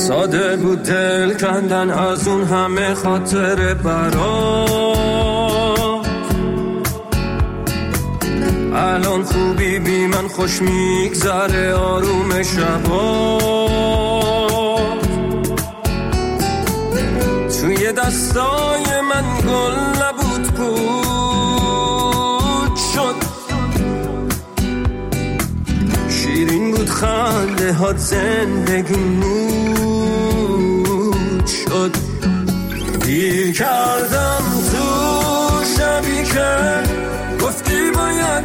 ساده بود دل کندن از اون همه خاطر برات. الان خوبی بی من خوش میگذره آروم شبات. توی دستای من گل نبود پود شد، شیرین بود خنده هات زندگی نور شد. دیر کردم تو شبی که گفتی باید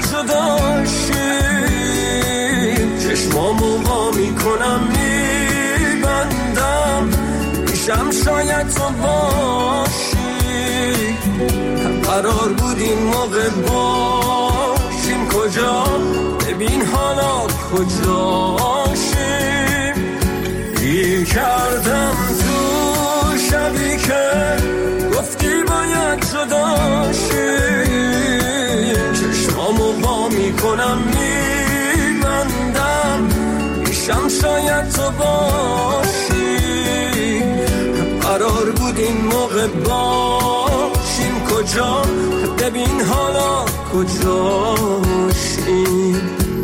جداشیم، چشمامو وا میکنم میبندم میشم شاید تو باشی. قرار بود این موقع باشیم کجا، ببین حالا کجاشیم. دیر کردم تو شبی که گفتی باید جداشیم، چشمامو با میکنم میبندم میشم شاید تو باشی. قرار بود این موقع باشیم کجا، ببین حالا کجاشیم.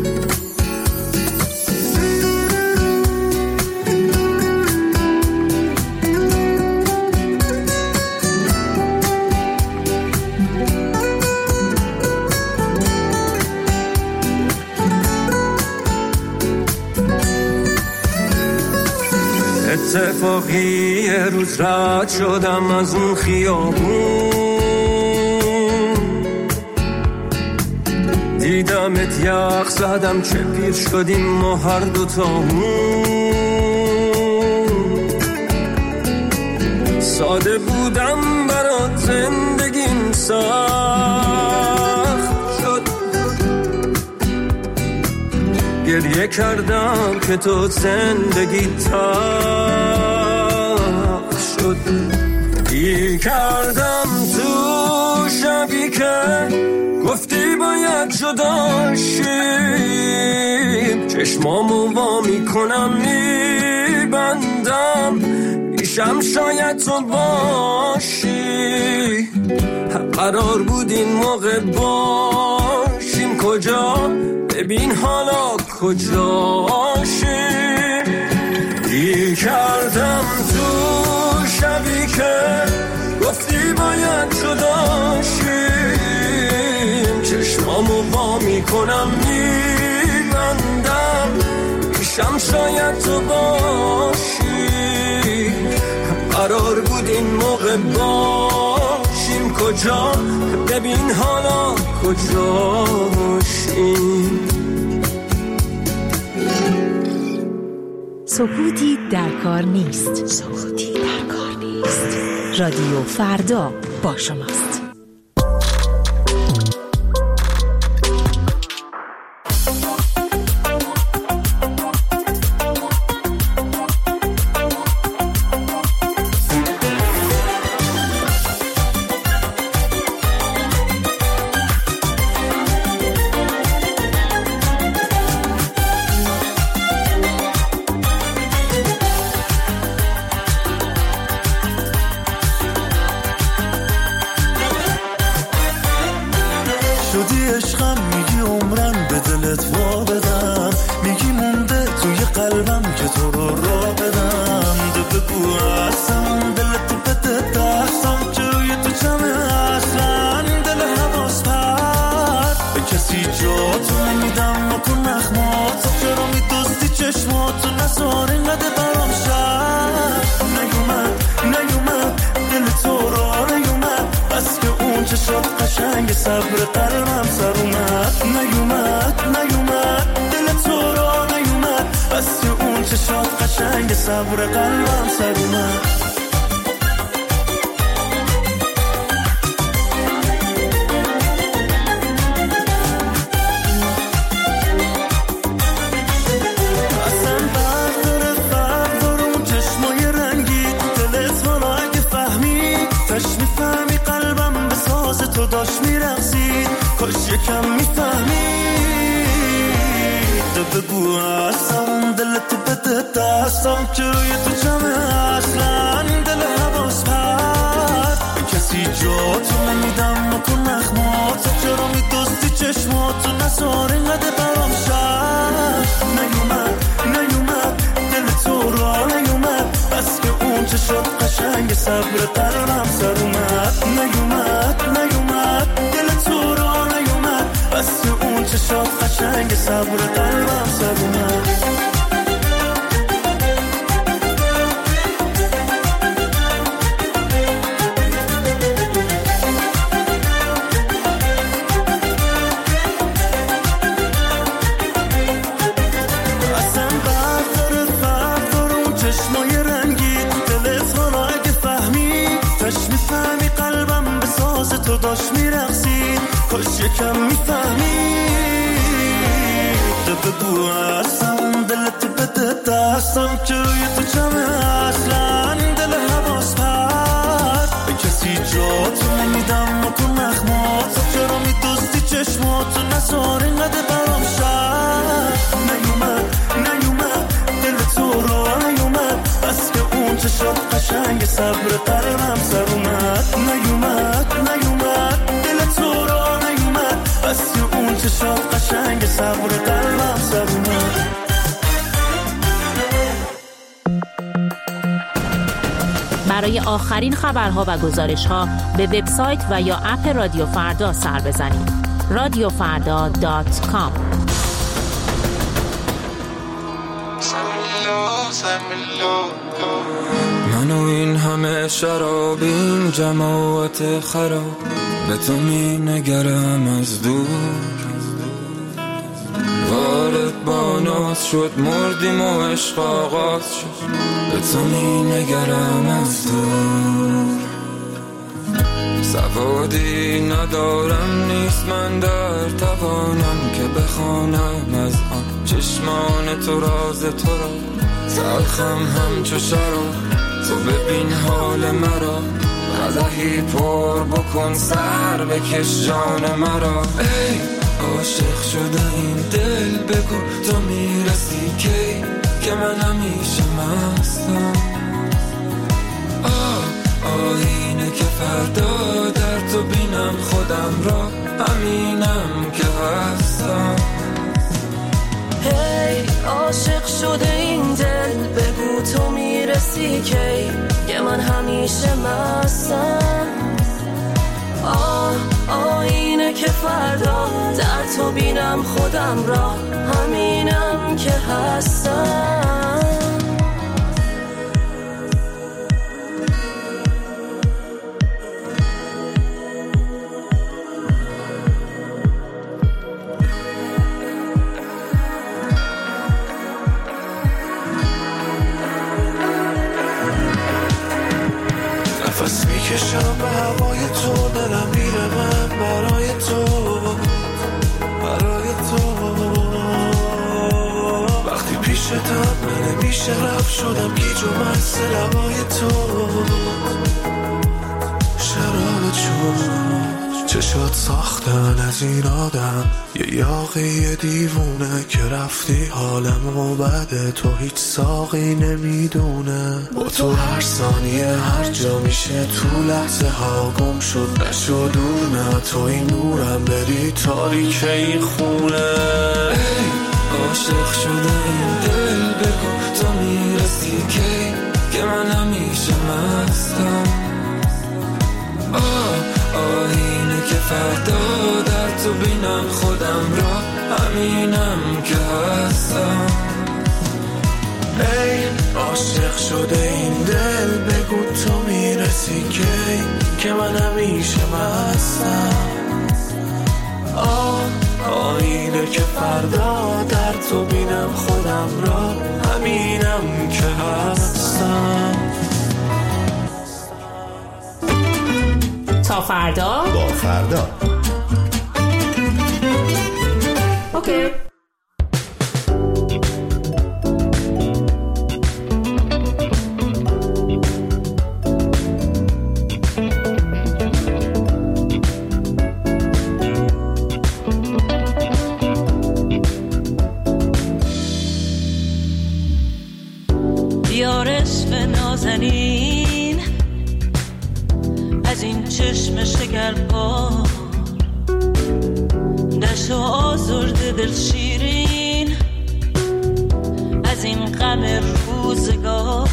اتفاقی یه روز رد شدم از اون خیابون، دیدمت یخ زدم چه پیر شدیم ما هر دوتامون. ساده بودم برات زندگیم سخت شد، گریه کردم که تو زندگی تلخ شد. دیر کردم تو شبی که گفتی باید جداشیم، چشمامو وا میکنم میبندم میشم شاید تو باشی. قرار بود این موقع باشیم کجا، ببین حالا کجاشیم. دیر کردم تو شبی که گفتی باید جداشیم، چشمامو وا میکنم میبندم میشم شاید تو باشی. قرار بود این موقع باشیم کجا، ببین حالا کجاشیم. سکوتی در کار نیست. سکوتی در کار نیست. رادیو فردا با شماست. کاش یکم میفهمی بگو هستم دلت بده دستم که روی تو جمعه اصلا دل حواس پرد کسی جا تو نمیدم نکن نخمات چرا میدوستی چشماتو نزار اینقدر برام شد نیومد دل تو را نیومد بس که اون چه شد قشنگ صبر قلبم سر اومد نیومد دل تو را نیومد بس که اون چه شد قشنگ صبر قلبم سر اومد یکم میفهمی بگو هستم دلت بده دستم که روی تو جمعه اصلا دل حواس پرد به کسی جا تو نمیدم نکن نخمات چرا میدوستی چشماتو نزار اینقدر برام شد نیومد دل تو را نیومد بس که اون چه شد قشنگ صبر قلبم سر اومد نیومد دل تو را بس که اون چه شد قشنگ صبر قلبم سر اومد برای آخرین خبرها و گزارش‌ها به وبسایت و یا اپ رادیو فردا سر بزنید. radiofarda.com منو این همه شرابیم جماعت خراب به تو می نگرم از دور وارد با ناز شد مردیم و عشق آغاز شد به تو می نگرم از دور سوادی ندارم نیست من در توانم که بخوانم از آن چشمان تو راز تو را تلخم همچو شراب تو ببین حال مرا قدحی پر بکن سر بکش جان مرا ای عاشق شده این دل بگو تو میرسی کی که من همیشه مستم آینه که فردا در تو بینم خودم را همینم که هستم هی عاشق شده این دل بگو تو میرسی کی که من همیشه مستم آینه که فردا در تو بینم خودم را همینم که هستم نفس میکشم به هوای تو دلم میره من برای تو وقتی پیشتم من میشه رفت شدم گیج و مست لبای تو شراب چون چشات ساختن از این آدم یه یاقی دیوونه که رفتی حالم و بده تو هیچ ساقی نمیدونه با تو هر ثانیه هر جا میشه تو لحظه ها گم شد نشد دور نه تو این نورم بری تاریک این خونه ای عاشق شده این دل بگو تو میرسی کی که من همیشه مستم آینه که فردا در تو بینم خودم را همینم که هستم ای عاشق شده این دل بگو تو میرسی کی که من همیشه مستم آینه که فردا در تو بینم خودم را همینم که هستم تا فردا با فردا اوکی. نازنین از این چشم شکربار نشو آزرده دل شیرین از این غم روزگار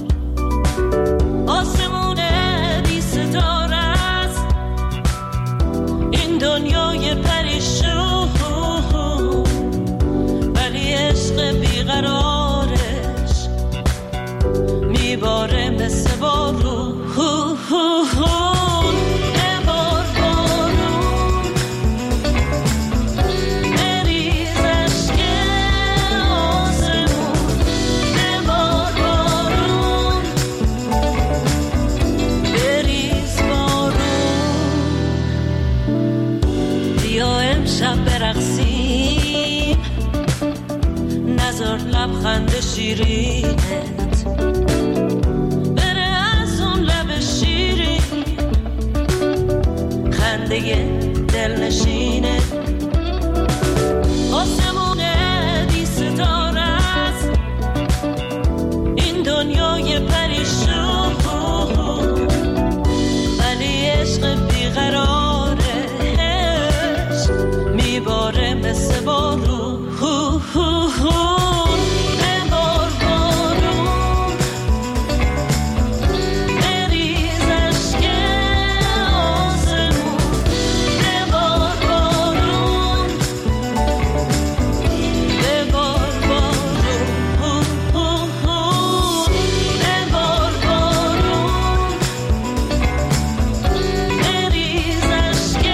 آسمون بی ستاره است این دنیای پریشون ولی عشق بیقرارش میباره مثل بارون برقصیم نظر لبخند شیرینت بره از اون لب شیرین خنده دلنشینه آسمون بی ستاره است این دنیای پریشون ولی عشق بیقرار میباره مثل بارون ببار بارون بریز عشق آسمون ببار بارون ببار بارون ببار بارون بریز عشق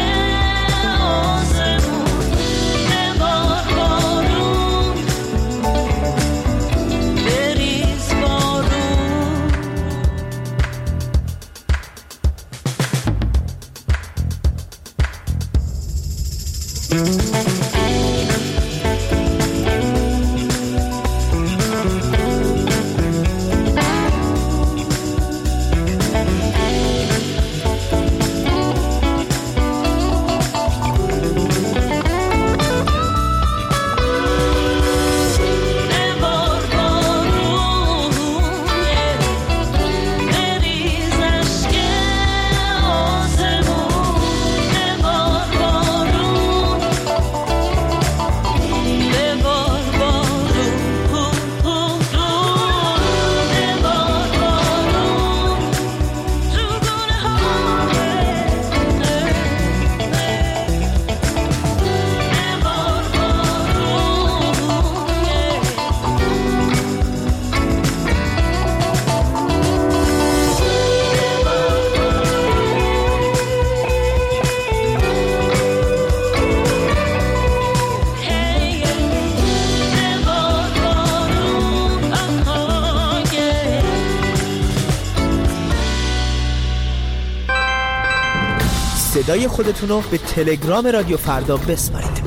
صدای خودتون رو به تلگرام رادیو فردا بسپارید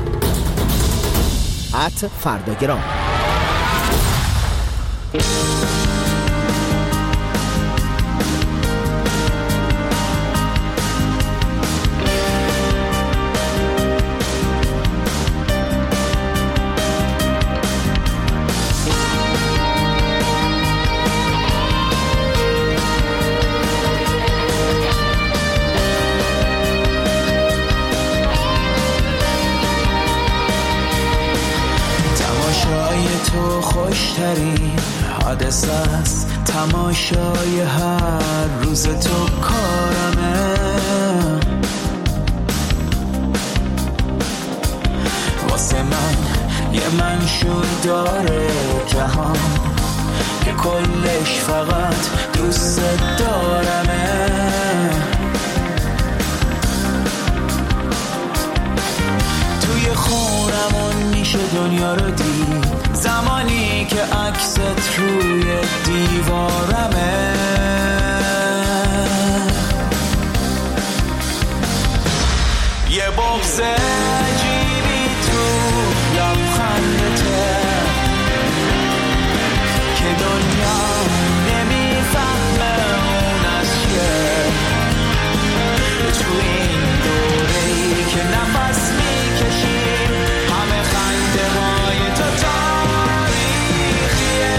@فرداگرام. خوشترین حادثه است تماشای هر روز تو کارمه واسه من یه منشور داره جهان که کلش فقط دوست دارمه توی خونمون میشه دنیا رو دید زمانی که عکست روی دیوارمه یه بغض عجیبی تو لبخندته که دنیا نمیفهمه اون از چیه تو این دوره‌ای که نفس میکشیم همه خنده های تو تاریخیه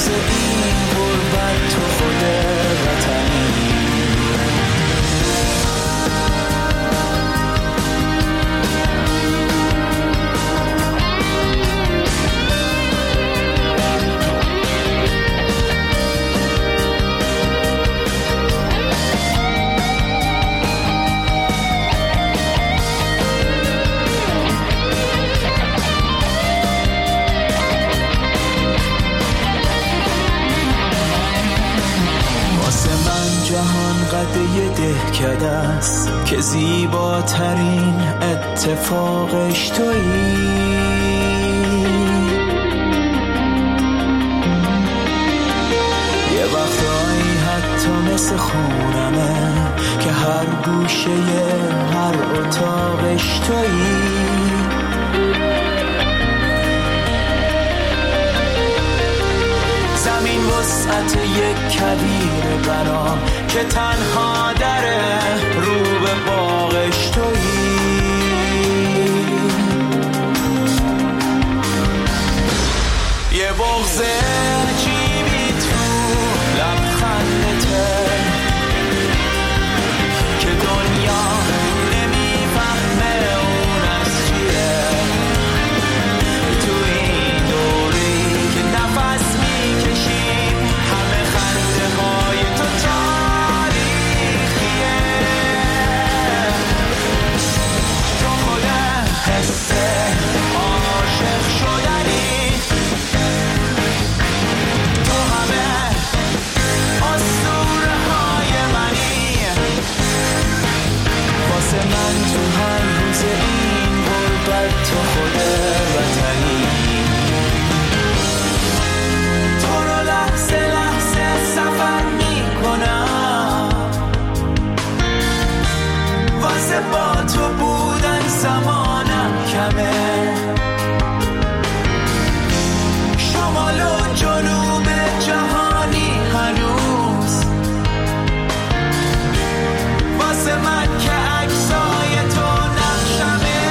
روز این غربت تو خود وطنی. قده دهکده است که زیباترین اتفاقش تویی. یه وقتایی حتی مثل خونمه که هر گوشه هر اتاقش تویی. زمین وسعت یک کویر برام که تنها دره رو به باغش تویی. یه بغض عجیبی تو لبخندته که دنیا نمیفهمه اون از چیه. تو این دوری که نفس میکشیم همه خنده های تو تاریخیه. تو خود حس عاشق شدنی، تو همه اسطوره های منی. واسه من تو هر روز این غربت تو خود وطنی. تو رو لحظه لحظه سفر میکنم، واسه با تو بودن زمانم کمه. شمال و جنوب جهانی هنوز واسه من که عکسای تو نقشمه.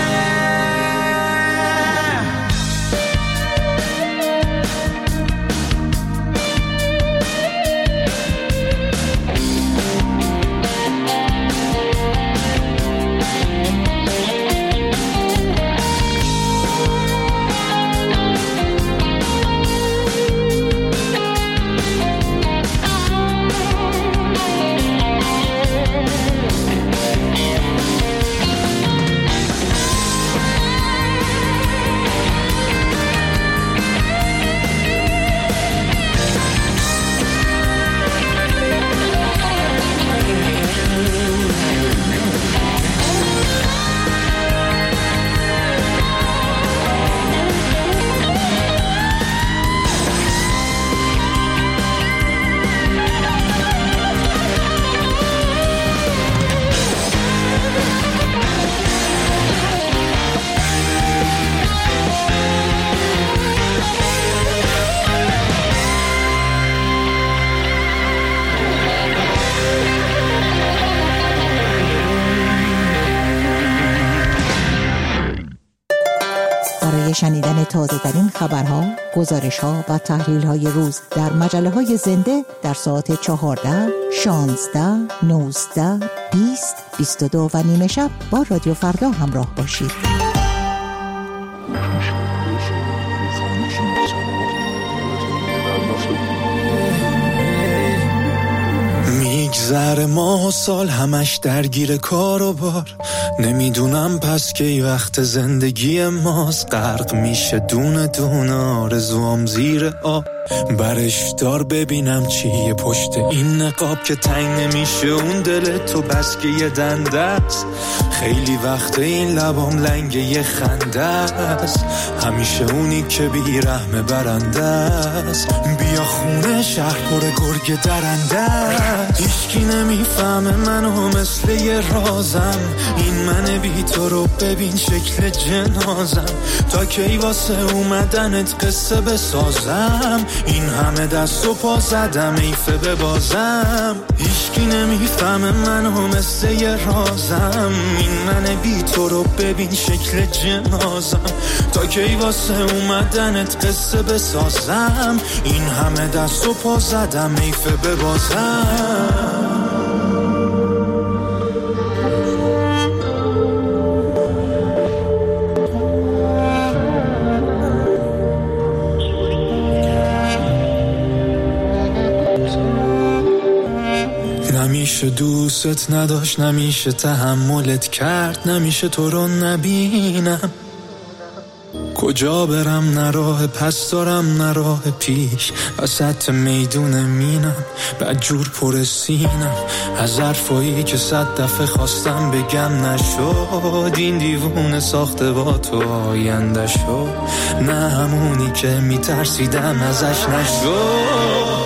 برای شنیدن تازه‌ترین خبرها، گزارش‌ها و تحلیل‌های روز در مجله‌های زنده در ساعت 14, 16, 19, 20, 22 و نیمه شب با رادیو فردا همراه باشید. میگذره ماه و سال همش درگیر کار و بار، نمیدونم پس که وقت زندگی ماست. غرق میشه دونه دونه آرزوام زیر آب، برش دار ببینم چیه پشت این نقاب که تنگ نمیشه اون دل تو بس که یه دنده است. خیلی وقت این لبام لنگ یه خنده است، همیشه اونی که بی رحم برنده است. بیا خونه شهر پر گرگ درنده است، هیچکی نمیفهمه منو مثل یه رازم. این من بی تو رو ببین شکل جنازم، تا کی واسه اومدنت قصه بسازم. این همه دست و پا زدم ایفه ببازم. هیچکی نمیفهمه منو مثل یه رازم. این من بی تو رو ببین شکل جنازم. تا کی واسه اومدنت قصه بسازم. این همه دست و پا زدم ایفه ببازم. نمیشه دوست نداشت، نمیشه تحملت کرد، نمیشه تو رو نبینم. کجا برم نه راه پس دارم نه راه پیش، وسط میدون مینم بدجور پر سینم. از حرفایی که 100 دفعه خواستم بگم نشد. این دیوونه ساخته با تو آینده شد، نه همونی که میترسیدم ازش نشد.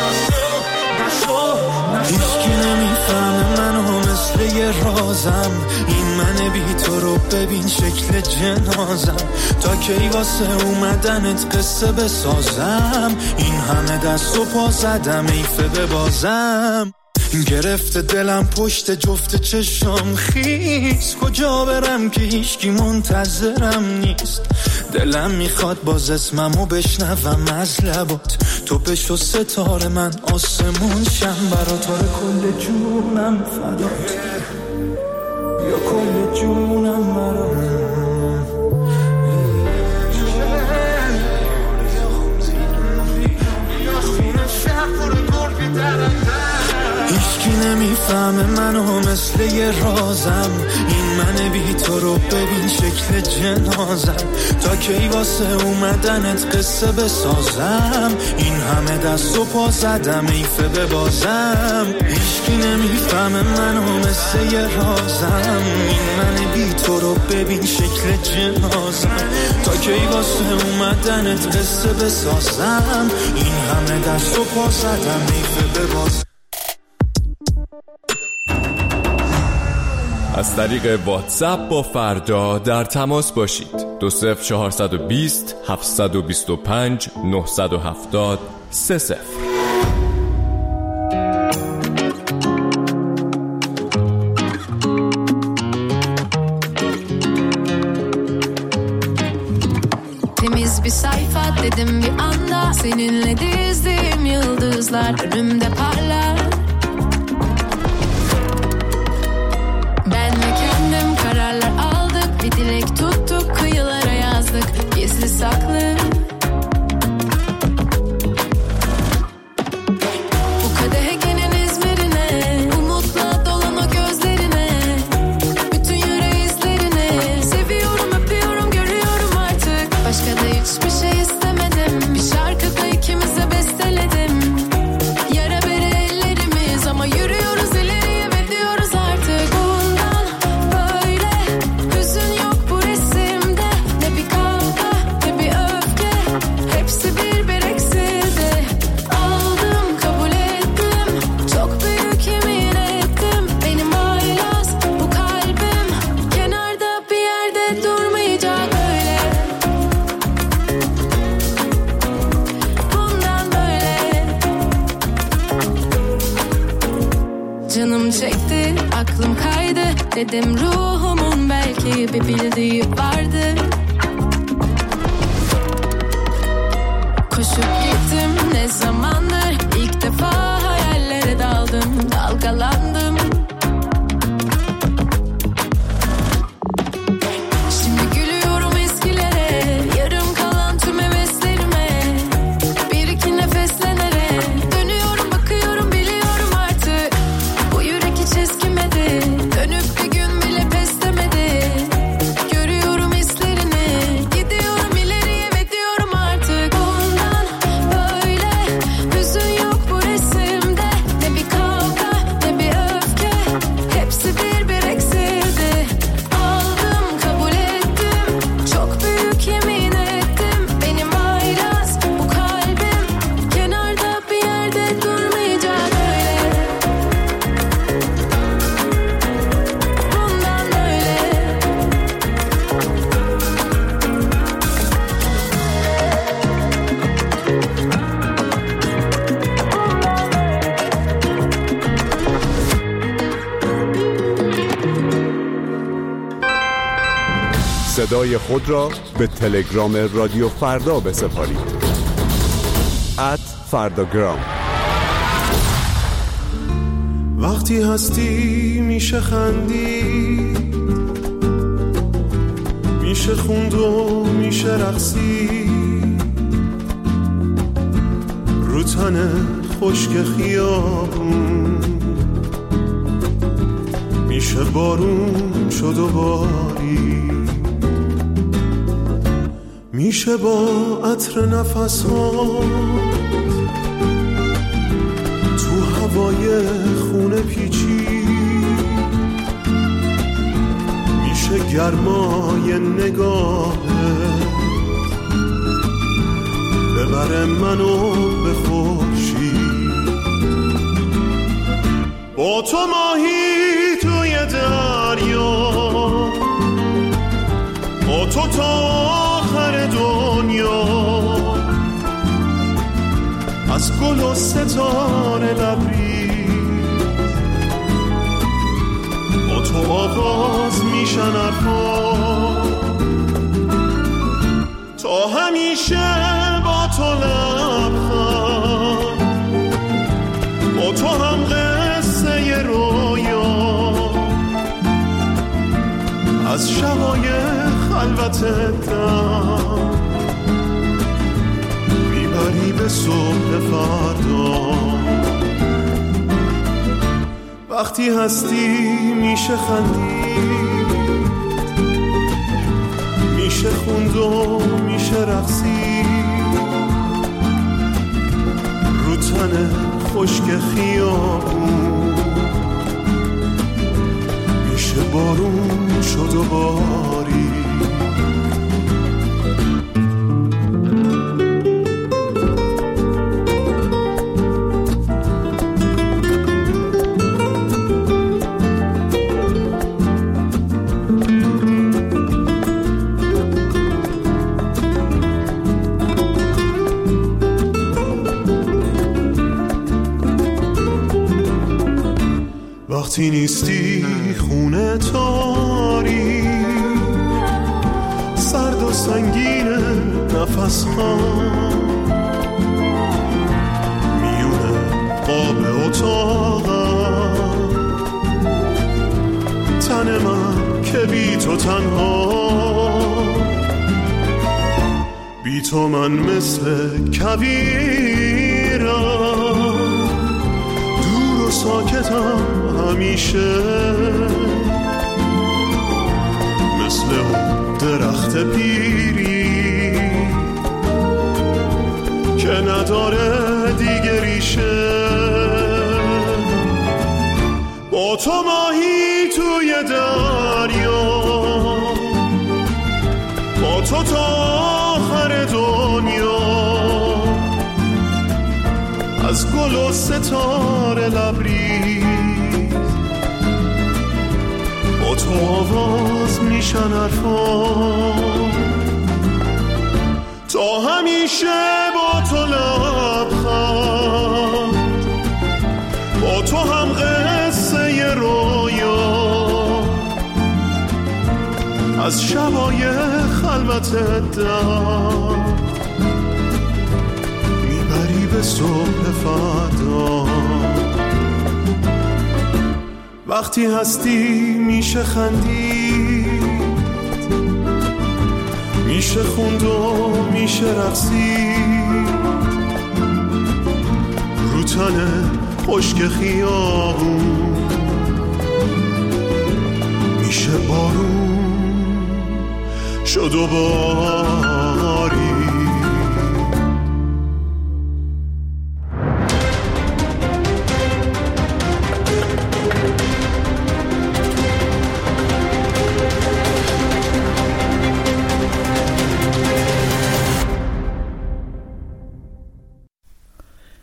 هیچکی نمیفهمه منو مثل یه رازم. این من بی تو رو ببین شکل جنازم. تا کی واسه اومدنت قصه بسازم. این همه دست و پا زدم ایفه ببازم. گرفته دلم پشت جفت چشم خیس. کجا برم که هیچکی منتظرم نیست. دلم میخواد باز اسممو بشنوم از لبات. تو بشو ستاره من آسمون شم برات. کل جونم فدات یا کل جونم برات. هیچکی نمیفهمه منو مثل یه رازم. این من بی تو رو ببین شکل جنازم. تا کی واسه اومدنت قصه بسازم. این همه دست و پا زدم ایفه ببازم. هیچکی نمیفهمه منو مثل یه رازم. این من بی تو رو ببین شکل جنازم. تا کی واسه اومدنت قصه بسازم. این همه دست و پا زدم ایفه ببازم. از طریق واتساپ با فردا در تماس باشید. 20420 725 970 30. Temiz bir sayfa dedim bir anda. Seninle dizdiğim yıldızlar önümde parlar. Kararlar aldık, bir dilek tuttuk, kıyılara yazdık, gizli saklı. Bu kadehekenin izmerine, umutla dolan o gözlerine, bütün yüreği izlerine. Seviyorum, öpüyorum, görüyorum artık. Başka da hiçbir şey istemedim. Bir şarkı da ikimize besteledim. Yara bere ellerimiz ama yürüyoruz ileriye ve diyoruz artık. Canım çekti, aklım kaydı. Dedim ruhumun belki bir bildiği vardı. Koşup gittim ne zamandır. İlk defa hayallere daldım, dalgalandım. Şimdi gülüyorum eskilere, yarım kalan tüm heveslerime. Bir iki nefesle nereye dönüyorum, bakıyorum, biliyorum artık. Bu yürek hiç eskimedi, dönüp bir gün bile pes demedi. Görüyorum hislerini, gidiyorum ileriye ve diyorum artık. Bundan böyle صدای خود را به تلگرام رادیو فردا بسپارید. @فرداگرام. وقتی هستی میشه خندی، میشه خوند و میشه رقصی، رو تن خشک خیابون میشه بارون شد و باری، میشه با عطر نفس ها تو هوای خونه پیچی، میشه گرمای نگاه ببره منو به خورشید، با تو ماهی توی دریا، با تو تا آخر دنیا، از گل و ستاره لبریز، با تو آغاز میشن حرفا، تا همیشه با تو لبخند، با تو هم قصه رویا، از شبای خلوت دم میبری به صبح فردا. وقتی هستی میشه خندید، میشه خوند و میشه رقصید، رو تن خشک خیابون میشه بارون شد و باری. وقتی نیستی خونه تاری، سرد و سنگین نفس ها، میونه قاب اتاقم، تن من که بی تو تنها، بی تو من مثل کویرم، دور و ساکتم همیشه، مثل درخت پیری که نداره دیگه ریشه، با تو ماهی توی دریا، با تو تا آخر دنیا، از گل و ستاره لبریز، با تو آواز میشن حرفا، تا همیشه با تو لبخند، با تو هم قصه رویا، از شبای خلوت دم میبری به صبح فردا. وقتی هستی میشه خندید، میشه خوند و میشه رقصید، رو تن خشک خیابون میشه بارون شد و باری.